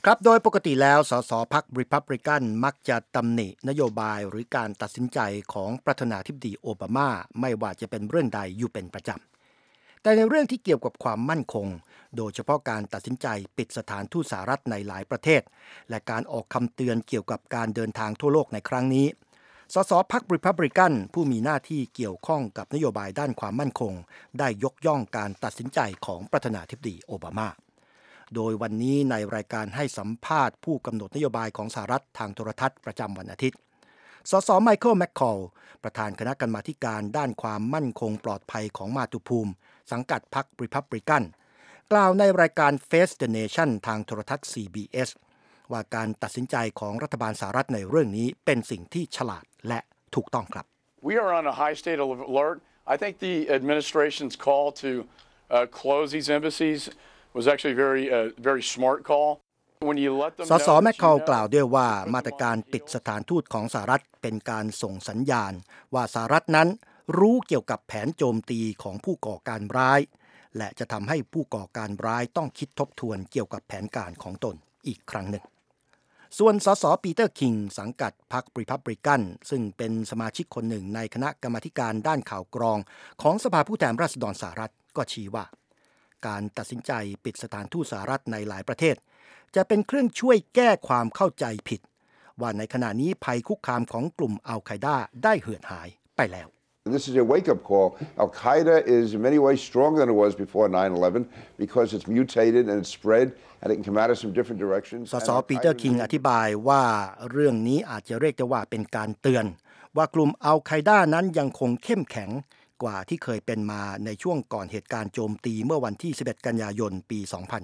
ครับโดยปกติแล้วสสพรรครีพับลิกันมักจะตำหนินโยบายหรือการตัดสินใจของประธานาธิบดีโอบามาไม่ว่าจะเป็นเรื่องใดอยู่เป็นประจำแต่ในเรื่องที่เกี่ยวกับความมั่นคงโดยเฉพาะการตัดสินใจปิดสถานทูตสหรัฐในหลายประเทศและการออกคำเตือนเกี่ยวกับการเดินทางทั่วโลกในครั้งนี้สสพรรครีพับลิกันผู้มีหน้าที่เกี่ยวข้องกับนโยบายด้านความมั่นคงได้ยกย่องการตัดสินใจของประธานาธิบดีโอบามาโดยวันนี้ในรายการให้สัมภาษณ์ผู้กำหนดนโยบายของสหรัฐทางโทรทัศน์ประจำวันอาทิตย์สสไมเคิลแมคคอลประธานคณะกรรมาธิการด้านความมั่นคงปลอดภัยของมาตุภูมิสังกัดพรรครีพับลิกันกล่าวในรายการ Face the Nation ทางโทรทัศน์ CBS ว่าการตัดสินใจของรัฐบาลสหรัฐในเรื่องนี้เป็นสิ่งที่ฉลาดและถูกต้องครับ We are on a high state of alert. I think the administration's call to close these embassies was actually very smart call. When you let them สสแมคคอลกล่าวด้วยว่ามาตรการปิดสถานทูตของสหรัฐเป็นการส่งสัญญาณว่าสหรัฐนั้นรู้เกี่ยวกับแผนโจมตีของผู้ก่อการร้ายและจะทำให้ผู้ก่อการร้ายต้องคิดทบทวนเกี่ยวกับแผนการของตนอีกครั้งหนึ่งส่วนสสปีเตอร์คิงสังกัดพรรครีพับลิกันซึ่งเป็นสมาชิกคนหนึ่งในคณะกรรมาธิการด้านข่าวกรองของสภาผู้แทนราษฎรสหรัฐก็ชี้ว่าการตัดสินใจปิดสถานทูตสหรัฐในหลายประเทศจะเป็นเครื่องช่วยแก้ความเข้าใจผิดว่าในขณะนี้ภัยคุกคามของกลุ่มอัลไคดาได้เหือดหายไปแล้ว This is a wake-up call. Al-Qaeda is in many ways stronger than it was before 9/11 because it's mutated and it's spread and it can come at us from different directions. สสปีเตอร์คิงอธิบายว่าเรื่องนี้อาจจะเรียกได้ว่าเป็นการเตือนว่ากลุ่มอัลไคดานั้นยังคงเข้มแข็งกว่าที่เคยเป็นมาในช่วงก่อนเหตุการณ์โจมตีเมื่อวันที่11กันยายนปี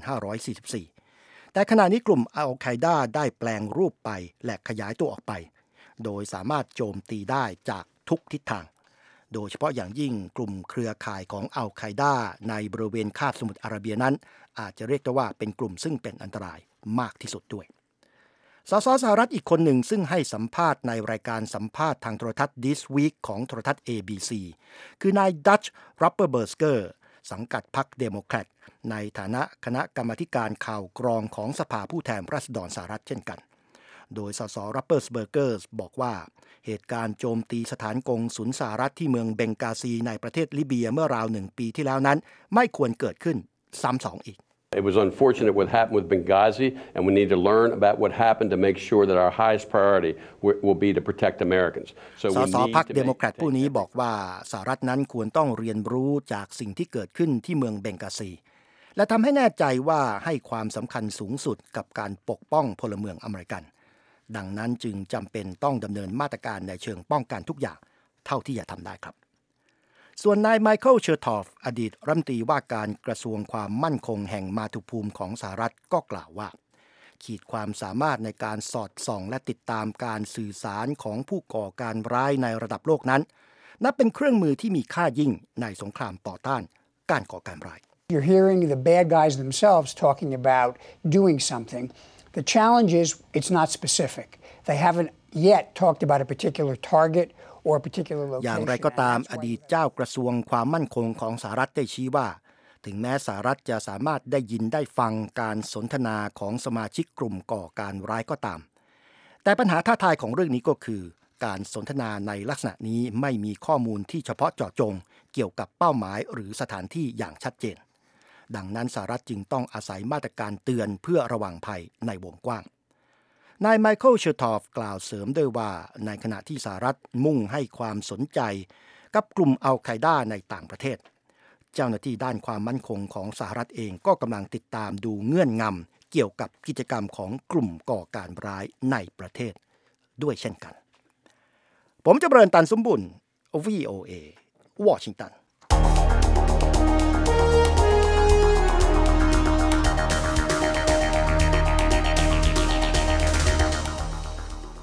2544แต่ขณะนี้กลุ่มอัลไคดาได้แปลงรูปไปและขยายตัวออกไปโดยสามารถโจมตีได้จากทุกทิศทางโดยเฉพาะอย่างยิ่งกลุ่มเครือข่ายของอัลไคดาในบริเวณคาบสมุทรอาระเบียนั้นอาจจะเรียกได้ว่าเป็นกลุ่มซึ่งเป็นอันตรายมากที่สุดด้วยสสสหรัฐอีกคนหนึ่งซึ่งให้สัมภาษณ์ในรายการสัมภาษณ์ทางโทรทัศน์ This Week ของโทรทัศน์ ABC คือนายดัช รัปเปอร์เบิร์สเกอร์สังกัดพรรคเดโมแครตในฐานะคณะกรรมาธิการข่าวกรองของสภาผู้แทนราษฎรสหรัฐเช่นกันโดยสสรัปเปอร์สเบอร์เกอร์บอกว่าเหตุการณ์โจมตีสถานกงสุลสหรัฐที่เมืองเบงกาซีในประเทศลิเบียเมื่อราว1 ปีที่แล้วนั้นไม่ควรเกิดขึ้นซ้ำสองอีก It was unfortunate what happened with Benghazi, and we need to learn about what happened to make sure that our highest priority will be to protect Americans. สสพรรคเดโมแครตผู้นี้บอกว่าสหรัฐนั้นควรต้องเรียนรู้จากสิ่งที่เกิดขึ้นที่เมืองเบงกาซีและทำให้แน่ใจว่าให้ความสำคัญสูงสุดกับการปกป้องพลเมืองอเมริกันดังนั้นจึงจำเป็นต้องดำเนินมาตรการในเชิงป้องกันทุกอย่างเท่าที่จะทำได้ครับส่วนนายไมเคิลเชอร์ทอฟอดีตรัฐมนตรีว่าการกระทรวงความมั่นคงแห่งมาตุภูมิของสหรัฐก็กล่าวว่าขีดความสามารถในการสอดส่องและติดตามการสื่อสารของผู้ก่อการร้ายในระดับโลกนั้นนับเป็นเครื่องมือที่มีค่ายิ่งในสงครามต่อต้านการก่อการร้าย You're hearing the bad guys themselves talking about doing something. The challenge is it's not specific. They haven't yet talked about a particular target or a particular location. อย่างไรก็ตามอดีตเจ้ากระทรวงความมั่นคงของสหรัฐได้ชี้ว่าถึงแม้สหรัฐจะสามารถได้ยินได้ฟังการสนทนาของสมาชิกกลุ่มก่อการร้ายก็ตามแต่ปัญหาท้าทายของเรื่องนี้ก็คือการสนทนาในลักษณะนี้ไม่มีข้อมูลที่เฉพาะเจาะจงเกี่ยวกับเป้าหมายหรือสถานที่อย่างชัดเจนดังนั้นสหรัฐจึงต้องอาศัยมาตรการเตือนเพื่อระวังภัยในวงกว้างนายไมเคิลเชอร์ทอฟกล่าวเสริมด้วยว่าในขณะที่สหรัฐมุ่งให้ความสนใจกับกลุ่มอัลไคดาในต่างประเทศเจ้าหน้าที่ด้านความมั่นคงของสหรัฐเองก็กำลังติดตามดูเงื่อนงำเกี่ยวกับกิจกรรมของกลุ่มก่อการร้ายในประเทศด้วยเช่นกันผมจำเริญ ตันสมบุญ VOA วอชิงตัน